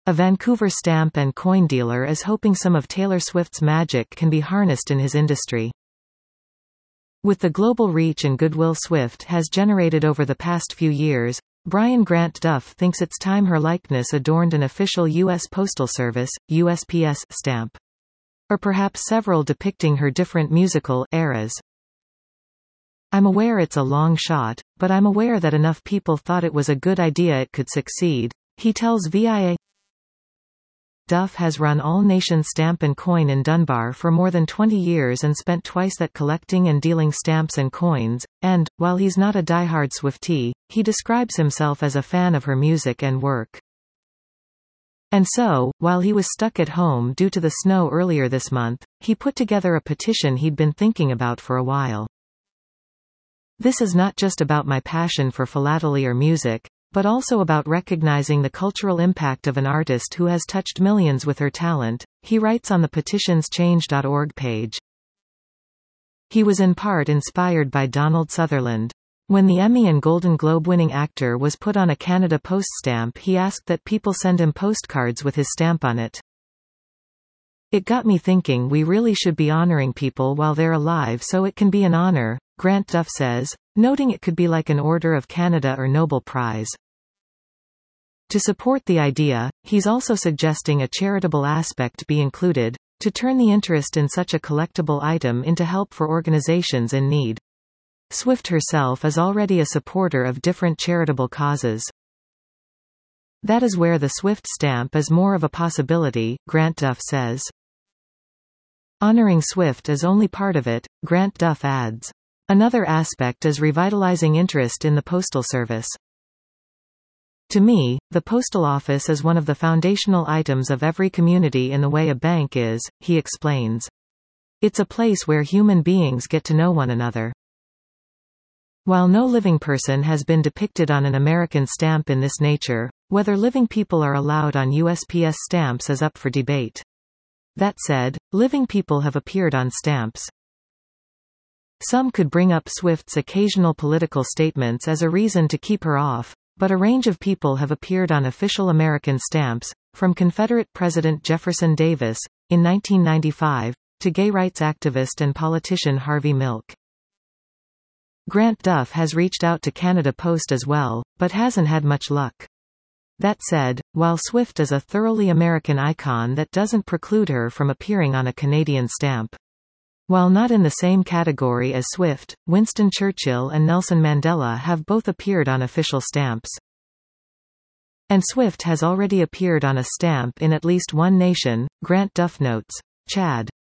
A Vancouver stamp and coin dealer is hoping some of Taylor Swift's magic can be harnessed in his industry. With the global reach and goodwill Swift has generated over the past few years, Brian Grant Duff thinks it's time her likeness adorned an official U.S. Postal Service, USPS, stamp. Or perhaps several depicting her different musical eras. I'm aware it's a long shot, but I'm aware that enough people thought it was a good idea it could succeed, he tells VIA. Duff has run All Nation Stamp and Coin in Dunbar for more than 20 years and spent twice that collecting and dealing stamps and coins, and, while he's not a diehard Swiftie, he describes himself as a fan of her music and work. And so, while he was stuck at home due to the snow earlier this month, he put together a petition he'd been thinking about for a while. This is not just about my passion for philately or music, but also about recognizing the cultural impact of an artist who has touched millions with her talent, he writes on the petition's change.org page. He was in part inspired by Donald Sutherland. When the Emmy and Golden Globe-winning actor was put on a Canada Post stamp, he asked that people send him postcards with his stamp on it. It got me thinking we really should be honoring people while they're alive so it can be an honor, Grant Duff says, noting it could be like an Order of Canada or Nobel Prize. To support the idea, he's also suggesting a charitable aspect be included, to turn the interest in such a collectible item into help for organizations in need. Swift herself is already a supporter of different charitable causes. That is where the Swift stamp is more of a possibility, Grant Duff says. Honoring Swift is only part of it, Grant Duff adds. Another aspect is revitalizing interest in the Postal Service. To me, the Postal Office is one of the foundational items of every community in the way a bank is, he explains. It's a place where human beings get to know one another. While no living person has been depicted on an American stamp in this nature, whether living people are allowed on USPS stamps is up for debate. That said, living people have appeared on stamps. Some could bring up Swift's occasional political statements as a reason to keep her off, but a range of people have appeared on official American stamps, from Confederate President Jefferson Davis, in 1995, to gay rights activist and politician Harvey Milk. Grant Duff has reached out to Canada Post as well, but hasn't had much luck. That said, while Swift is a thoroughly American icon, that doesn't preclude her from appearing on a Canadian stamp. While not in the same category as Swift, Winston Churchill and Nelson Mandela have both appeared on official stamps. And Swift has already appeared on a stamp in at least one nation, Grant Duff notes. Chad.